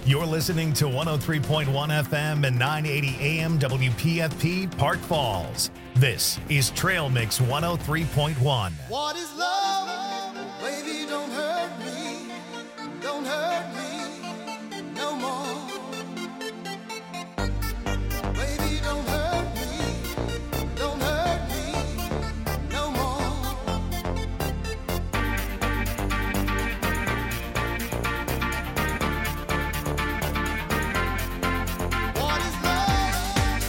You're listening to 103.1 FM and 980 AM WPFP Park Falls. This is Trail Mix 103.1. What is love? Baby, don't hurt me. Don't hurt me no more. Baby, don't hurt me. Don't hurt me no more. What is love?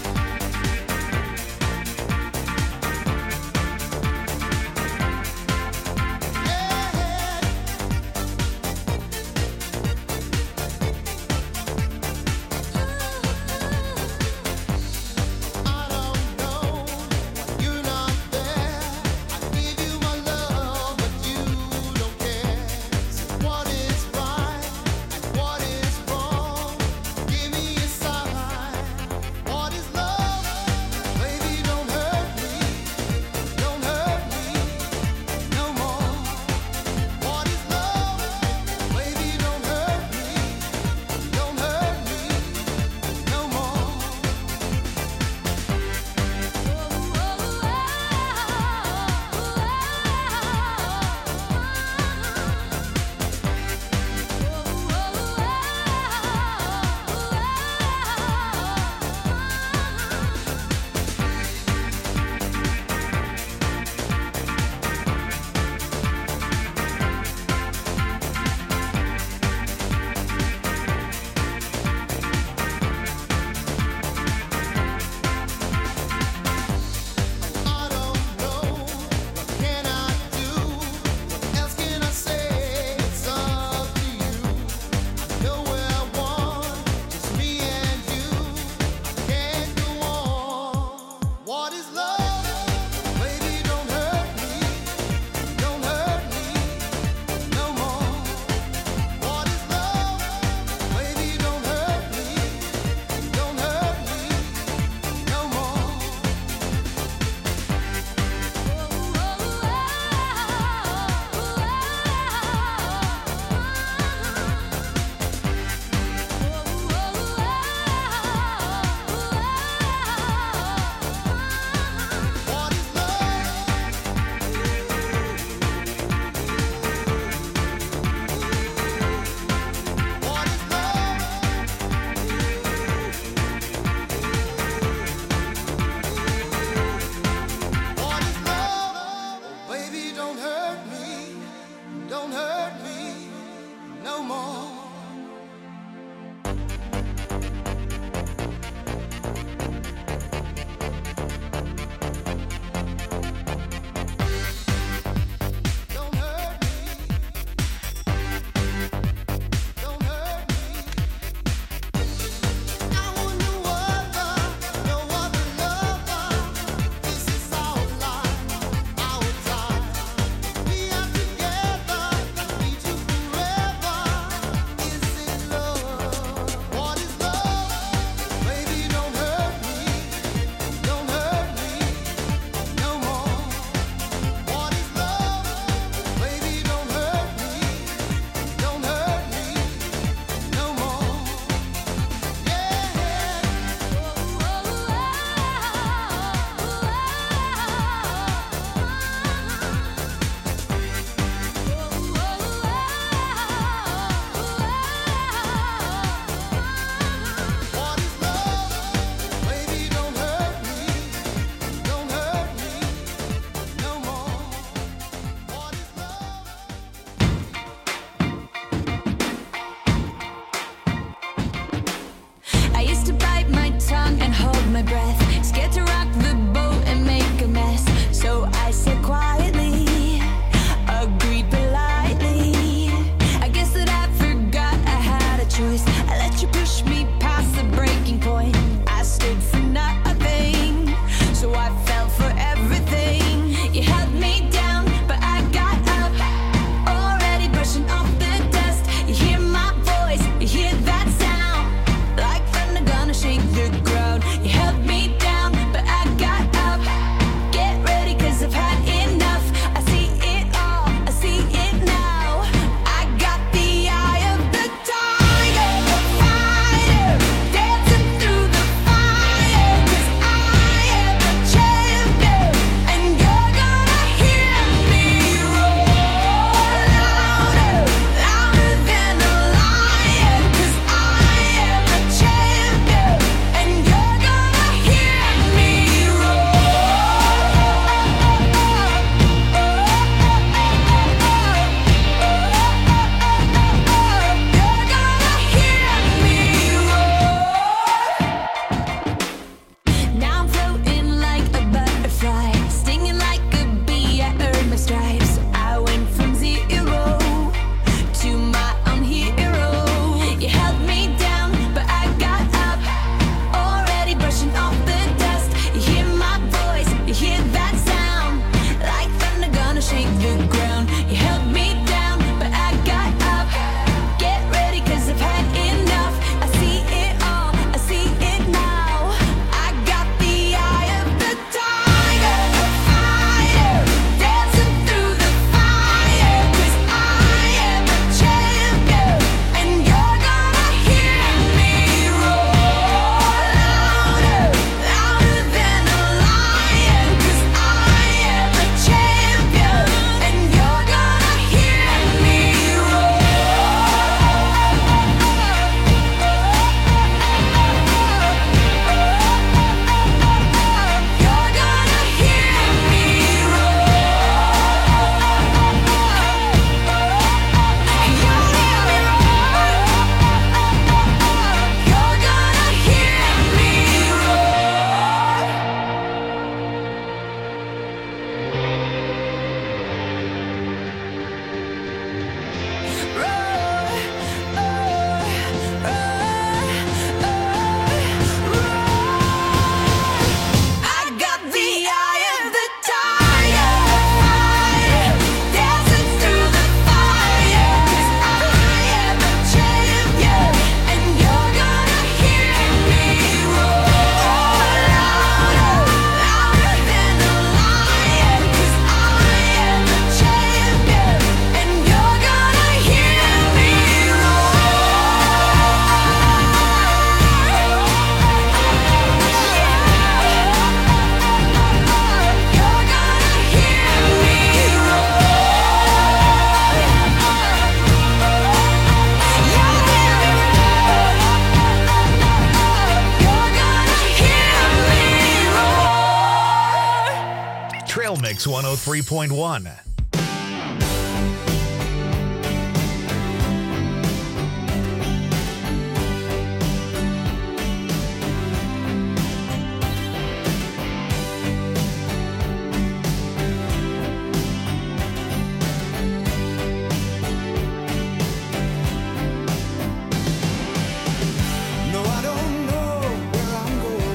Mix 103.1.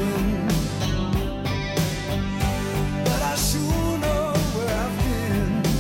But I sure know where I've been.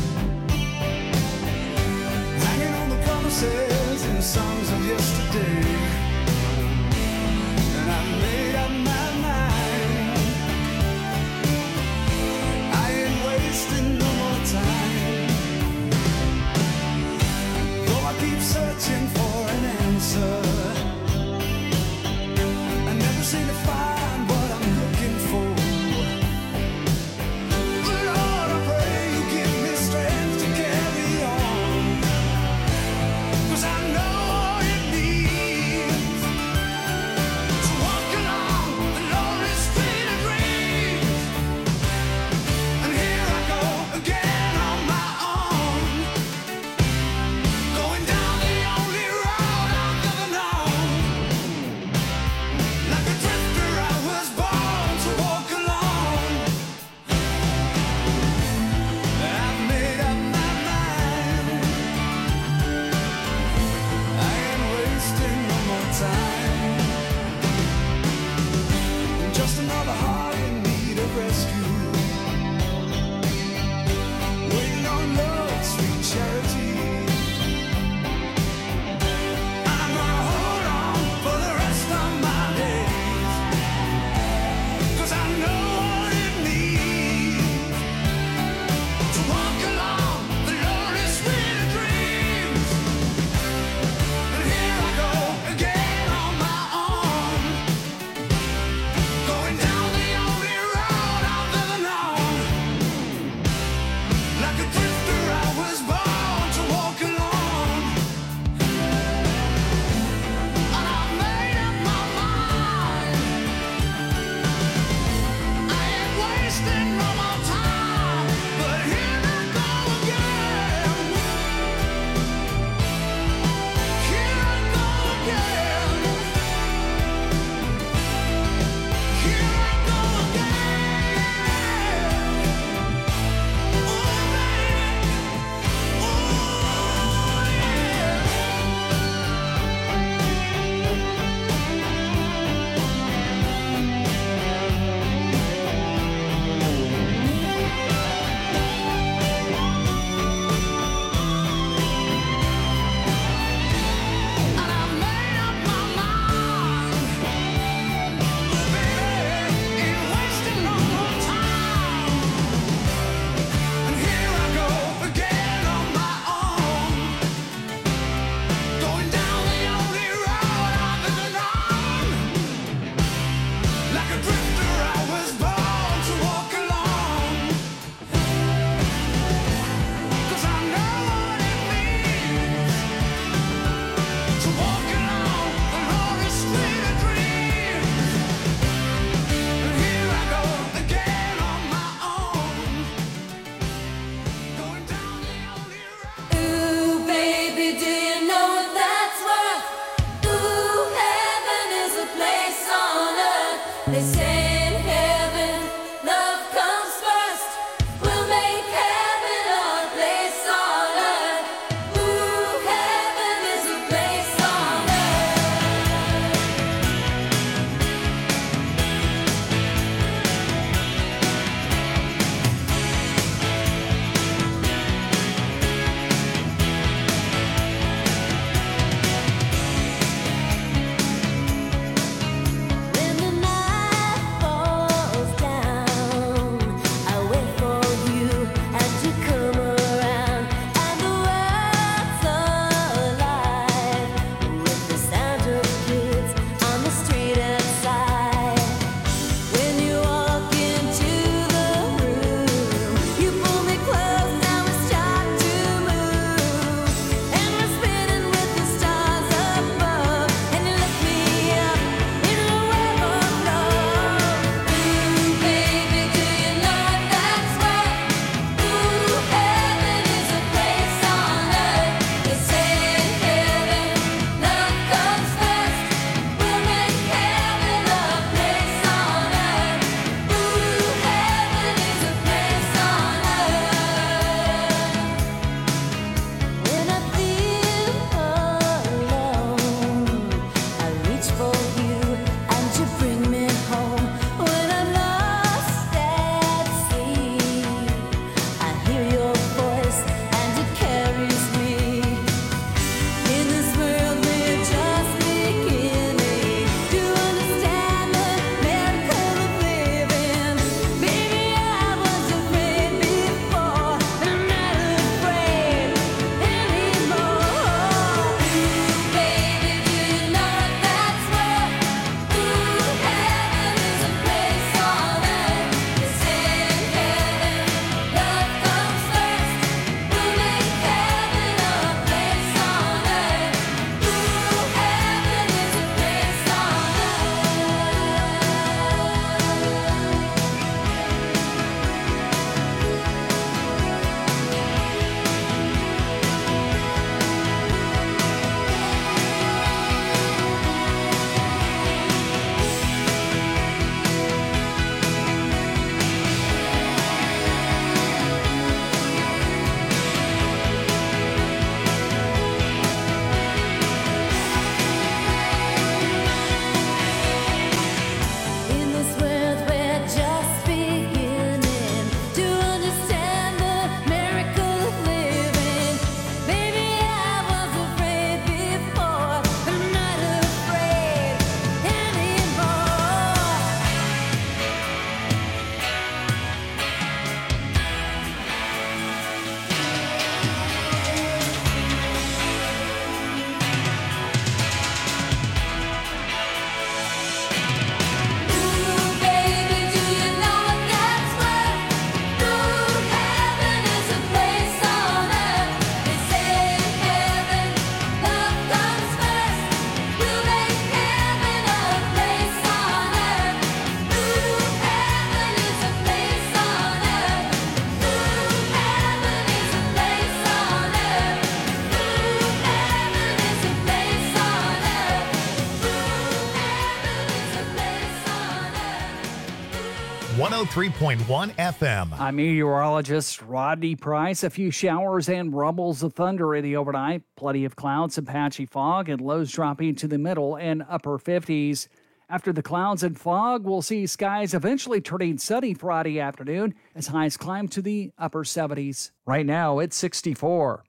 103.1 FM. I'm meteorologist Rodney Price. A few showers and rumbles of thunder in the overnight. Plenty of clouds and patchy fog, and lows dropping to the middle and upper 50s. After the clouds and fog, we'll see skies eventually turning sunny Friday afternoon as highs climb to the upper 70s. Right now, it's 64.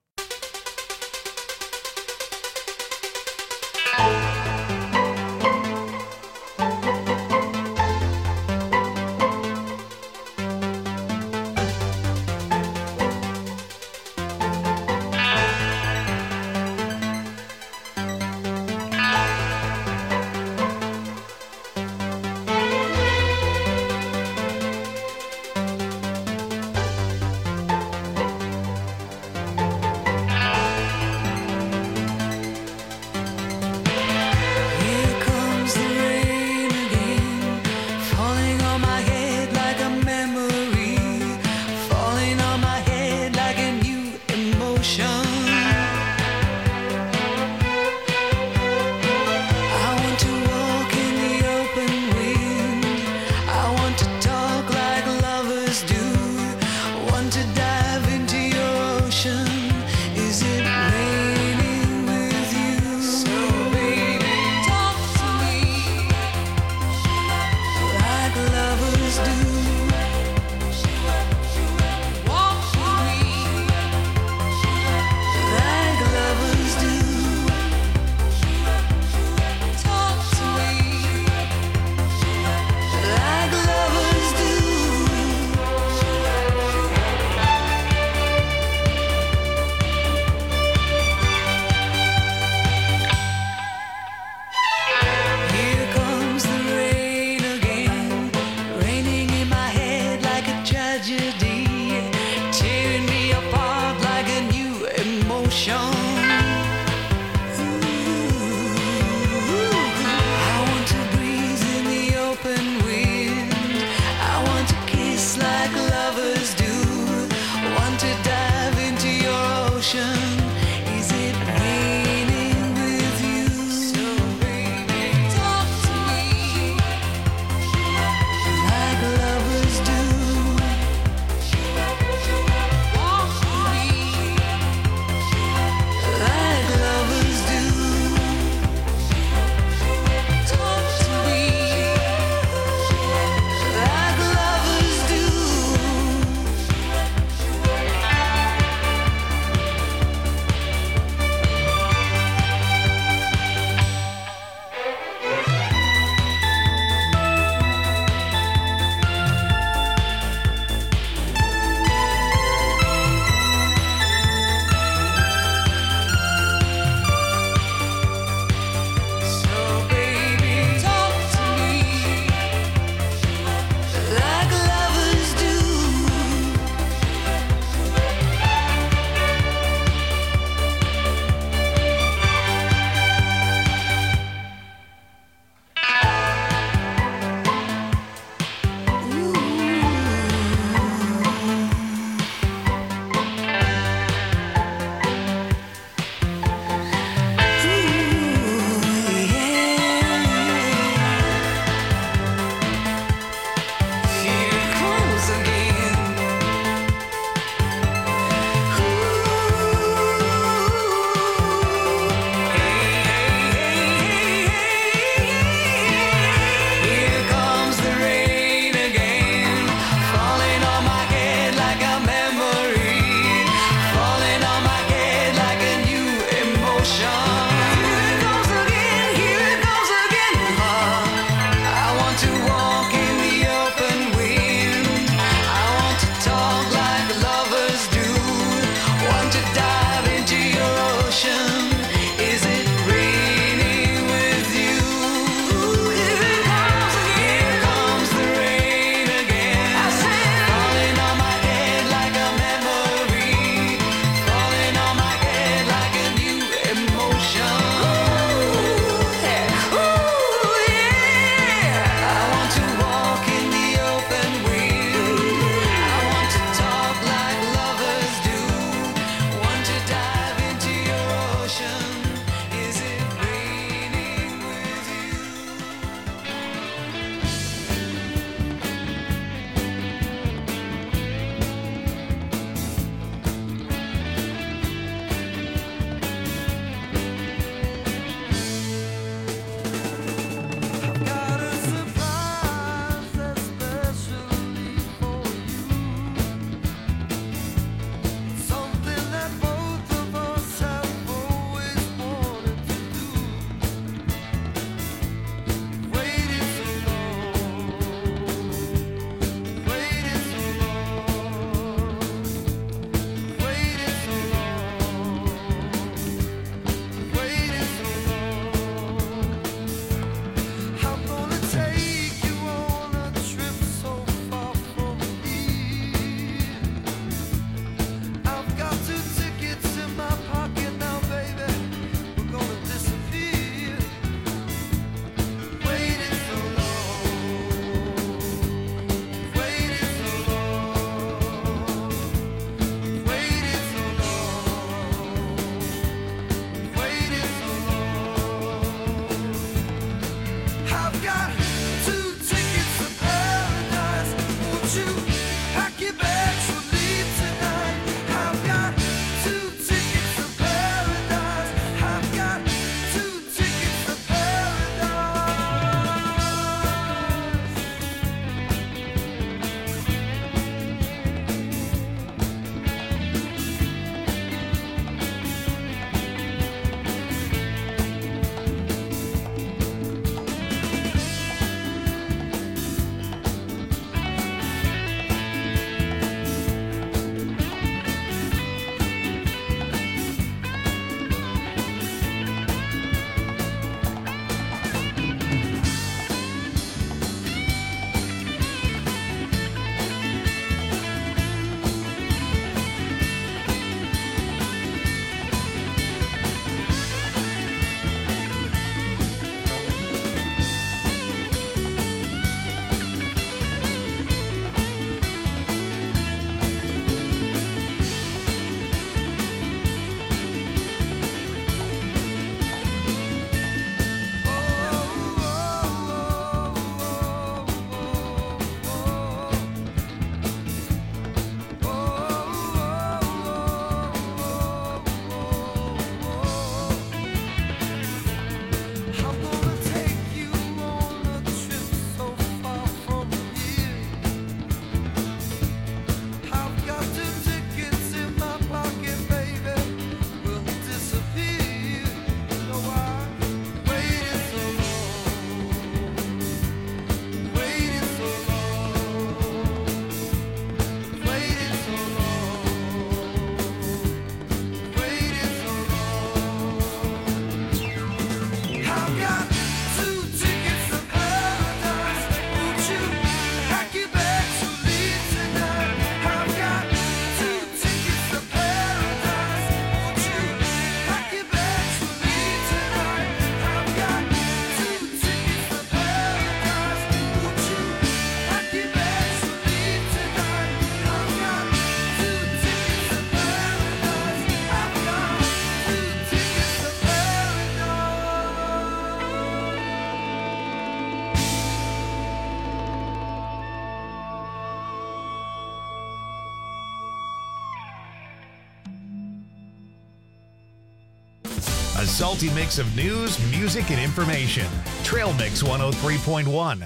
A salty mix of news, music, and information. Trail Mix 103.1.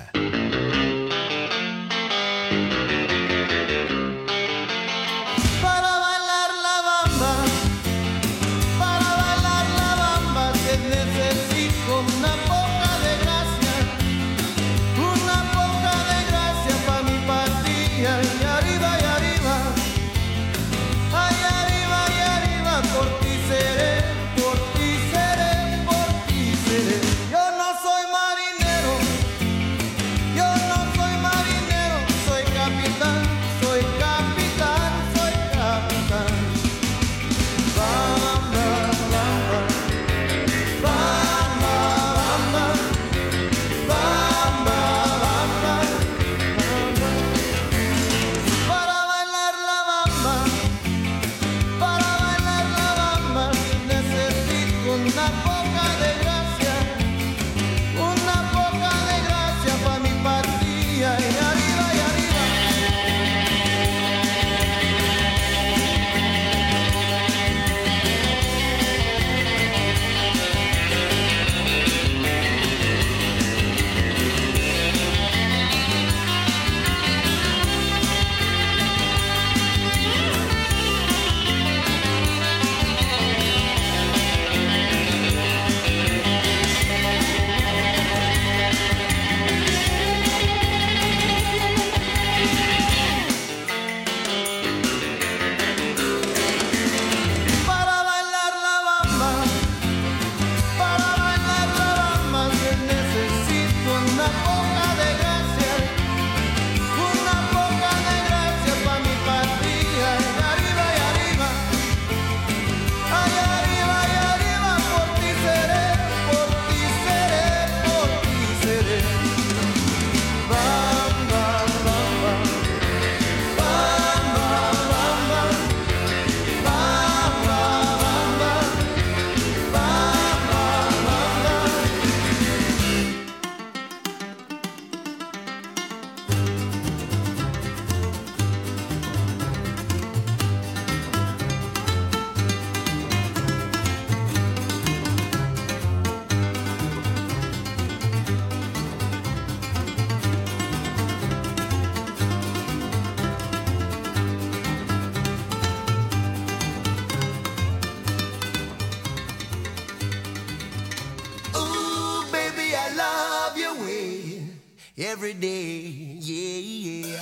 Every day, yeah, yeah.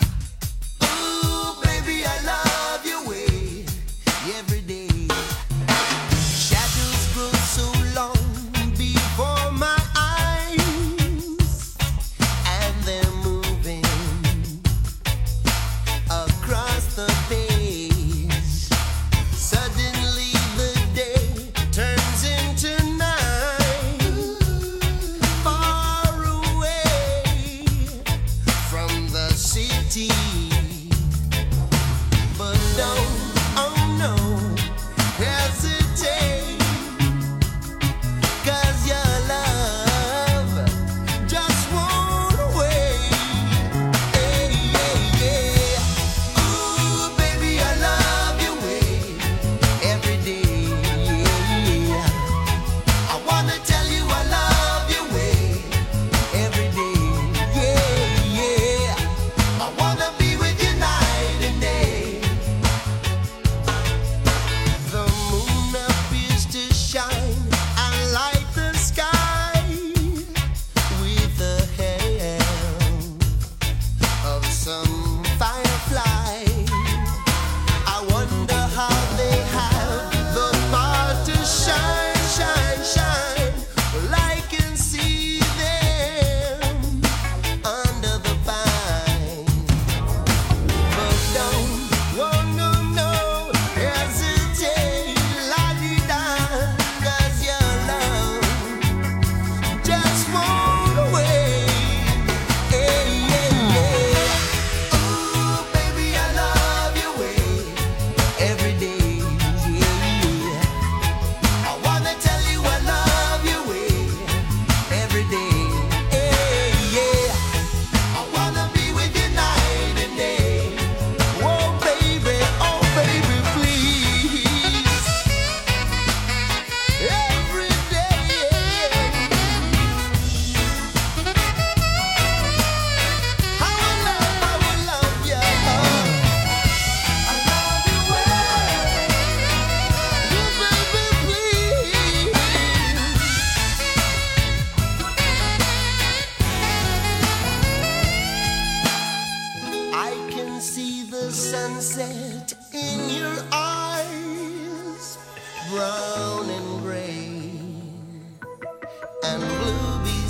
Ooh, baby, I love your way. Every day. Shadows grow so long before my eyes, and they're moving across the page. Suddenly the day turns into night. Far away from the city, but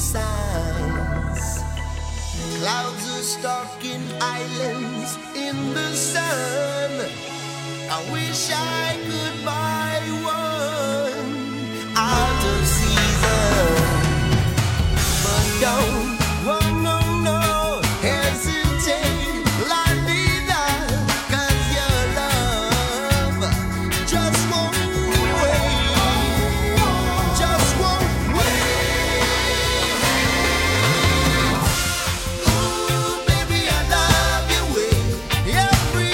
signs. Clouds are stalking islands in the sun. I wish I could buy one out of season. But don't, oh no, no, hesitate, lie me down, 'cause your love just won't wait, just won't wait. Ooh, baby, I love your way every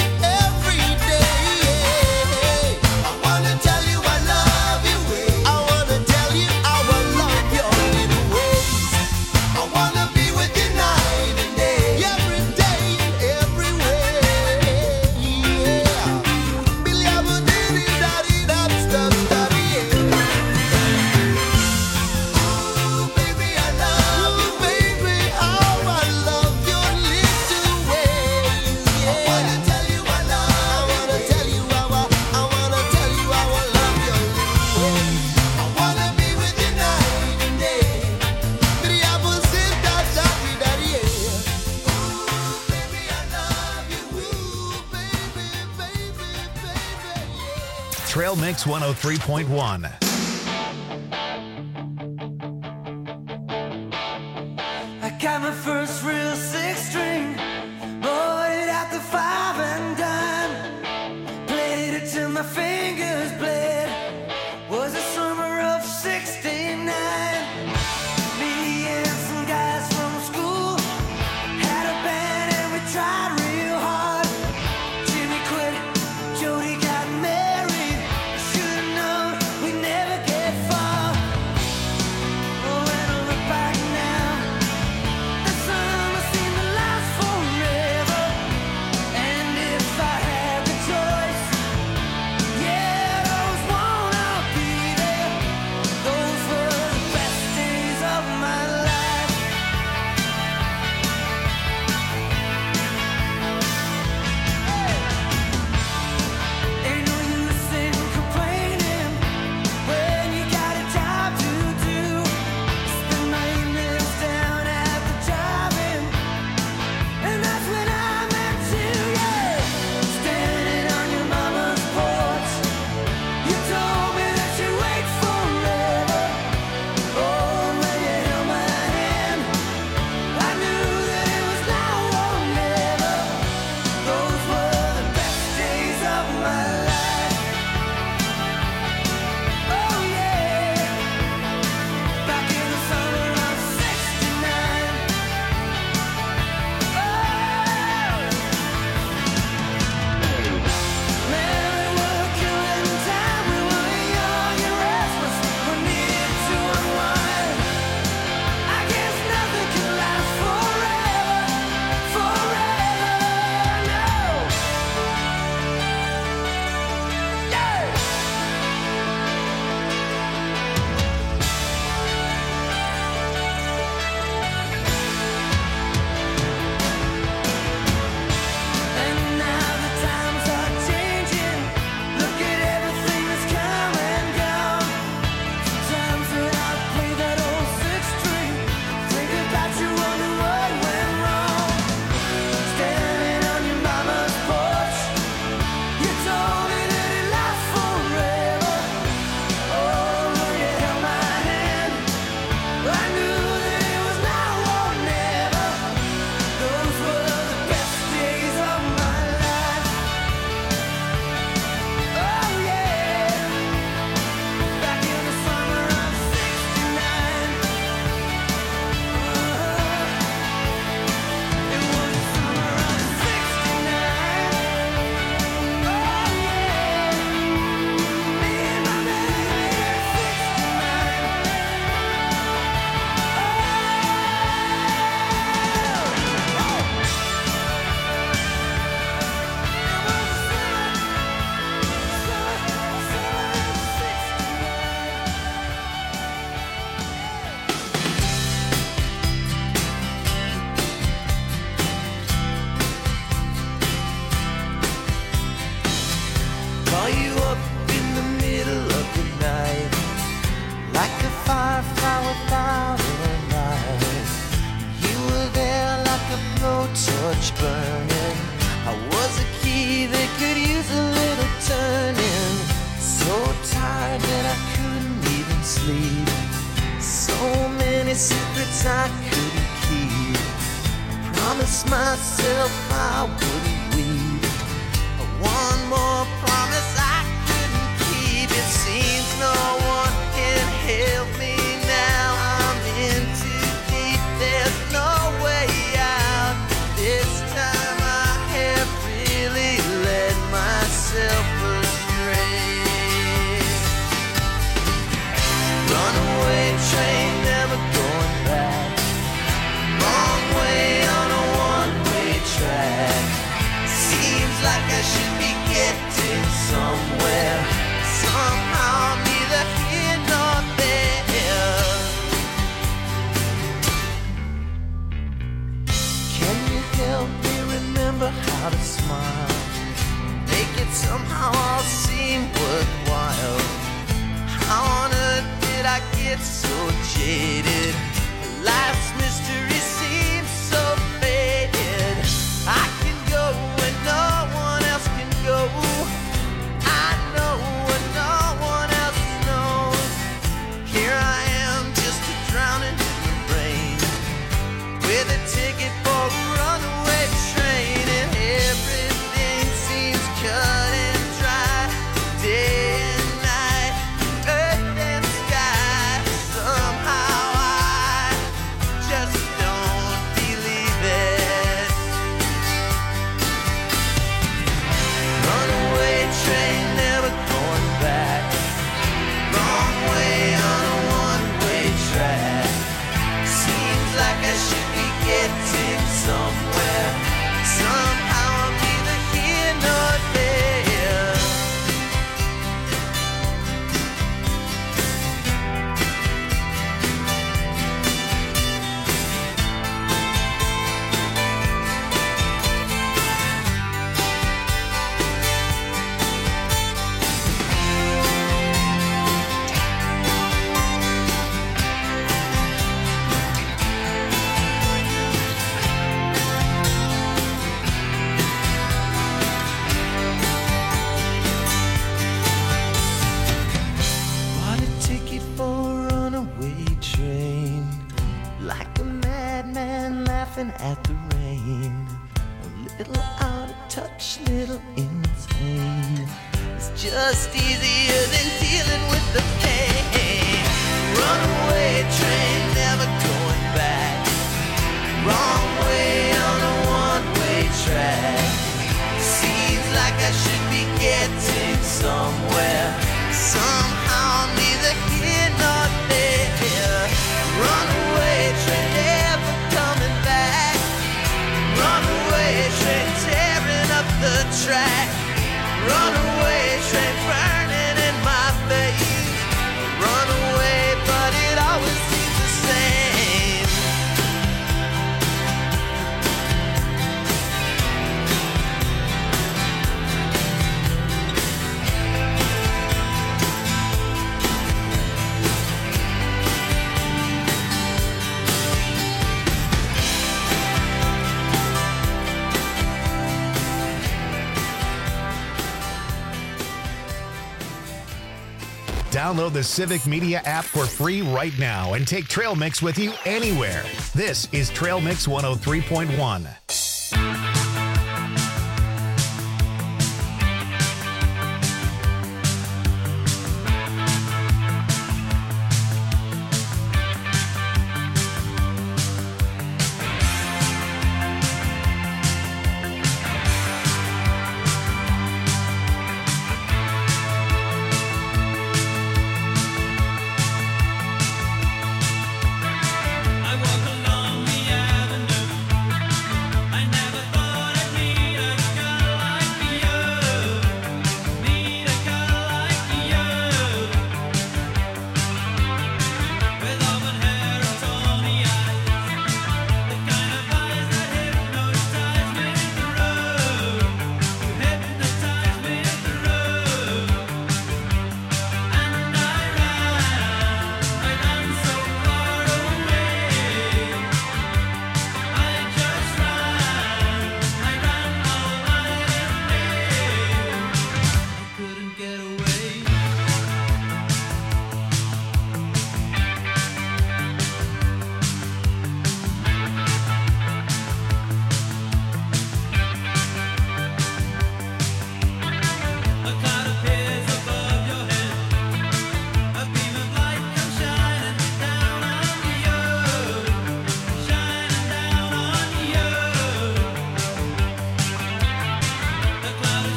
day. I wanna tell you I love your way. I wanna tell you how I love your little ways. I wanna be with you night and day, every day and everywhere. Yeah. Billy, I would daddy, that stuff, daddy, yeah. Ooh, baby, I love you, baby, how I love your little ways. Yeah. I wanna tell you I wanna tell you how I wanna tell you how I love your little ways. I wanna be with you night and day. Billy, I would sit that daddy, daddy, yeah. Ooh, baby, I love you. Ooh, baby, yeah. Trail Mix 103.1. I got my first real six string, bought it at the five and dime, played it till my fingers bled. Was the summer of '69. Me and some guys from school had a band and we tried real hard. Jimmy quit, Jody got married. Should've known we'd never get far. Oh, when I look back now, the summer torch burning. I was a key that could use a little turning. So tired that I couldn't even sleep. So many secrets I couldn't keep. I promised myself I wouldn't weep. One more promise I couldn't keep. It seems no one can help me now. I'm in too deep, there's no way out. This time I have really led myself astray. Runaway train, never going back. Wrong way on a one-way track. Seems like I should be getting somewhere. Somehow I'm neither here nor there. Can you help me remember how to smile? Make it somehow all seem worthwhile. How on earth did I get so jaded? Life's mystery seems so faded. I can go when no one else can go. I know when no one else knows. Here I am, just a drowning in the rain, with a ticket for a runaway train, and everything seems cut and dry. Day and night, earth and sky. Somehow I just don't believe it. Runaway train, never going back. Wrong way on a one-way track. Seems like I should be getting somewhere. Somehow I'm neither here nor there. Bought a ticket for a runaway train, like a madman laughing at the rain. A little out of touch, little insane. It's just easier than dealing with the pain. Runaway train, never going back. Wrong way on a one-way track. Seems like I should be getting somewhere. Somehow I'm neither here nor there. Runaway train, never coming back. Runaway train, tearing up the track. Runaway train, burning in my face. Runaway, but it always seems the same. Download the Civic Media app for free right now and take Trail Mix with you anywhere. This is Trail Mix 103.1. I walk along the avenue.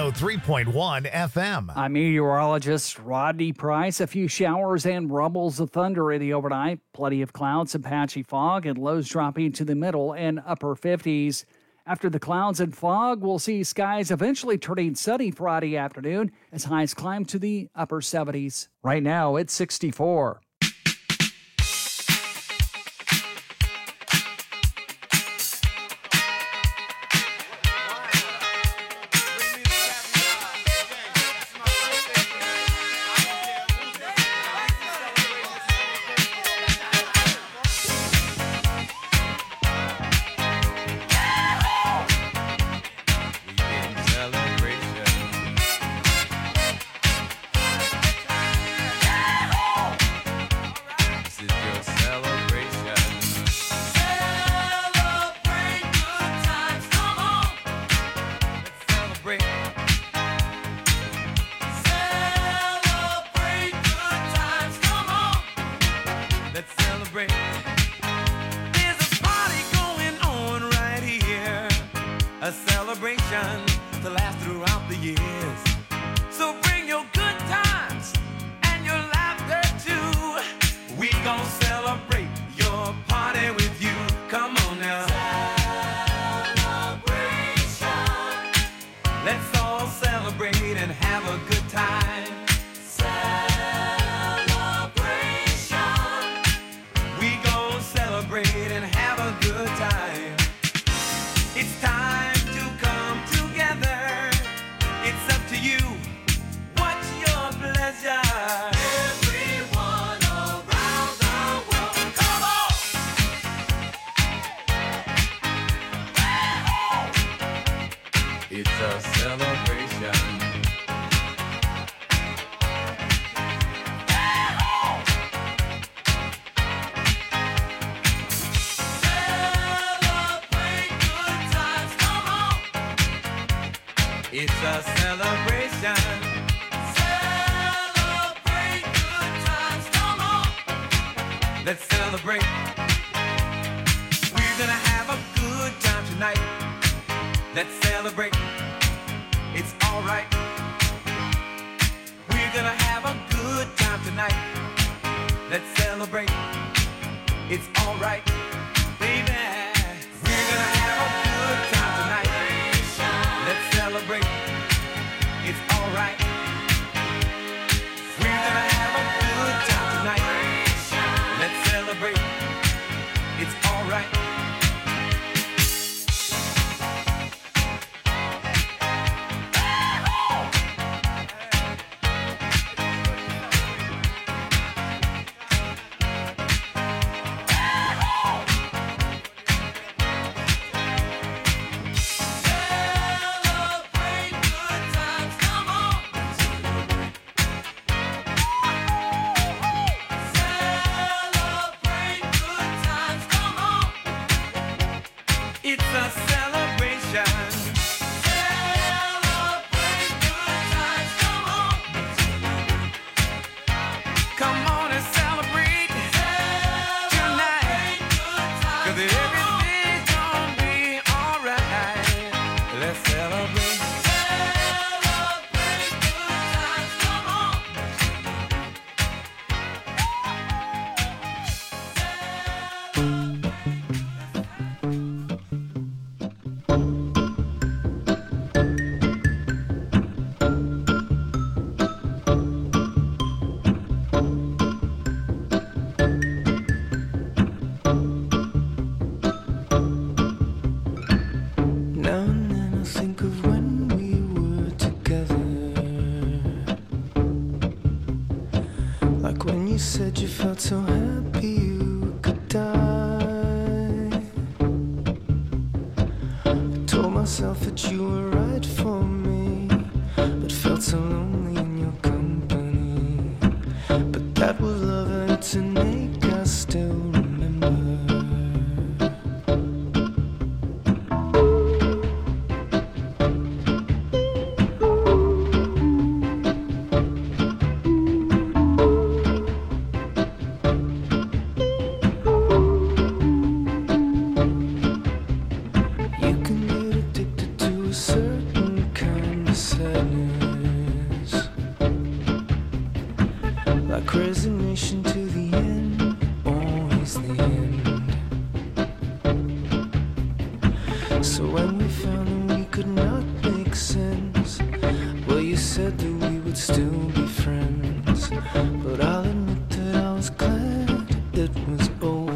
103.1 FM. I'm meteorologist Rodney Price. A few showers and rumbles of thunder in the overnight. Plenty of clouds and patchy fog, and lows dropping to the middle and upper 50s. After the clouds and fog, we'll see skies eventually turning sunny Friday afternoon as highs climb to the upper 70s. Right now, it's 64. A celebration to last throughout the years. So bring your good times and your laughter too. We gon' celebrate your party with you. Come on now. Celebration. Let's all celebrate and have a good time. Celebration. We gon' celebrate and have a good time. It's time. It's up to you. What's your pleasure? Everyone around the world, come on! It's a celebration. Celebrate good times, come on! It's a celebration. Celebrate good times, come on. Let's celebrate. We're gonna have a good time tonight. Let's celebrate. It's alright. We're gonna have a good time tonight. Let's celebrate. It's alright, baby. We're gonna have a good time tonight. Let's celebrate. It's alright. We're gonna have a good time tonight. Let's celebrate. It's alright. It's a celebration. Celebrate good times, come on. Come on and celebrate tonight. 'Cause everything's gonna be alright. Let's celebrate. Celebrate good times, come on. Now and then I think of when we were together. Like when you said you felt so happy you could die. I told myself that you were right for me, but felt so lonely in your company. But that was love and it's an ache I still remember. You can get addicted to a certain So when we found that we could not make sense, well, you said that we would still be friends. But I'll admit that I was glad it was over.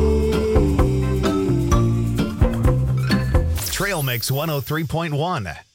Trail Mix 103.1.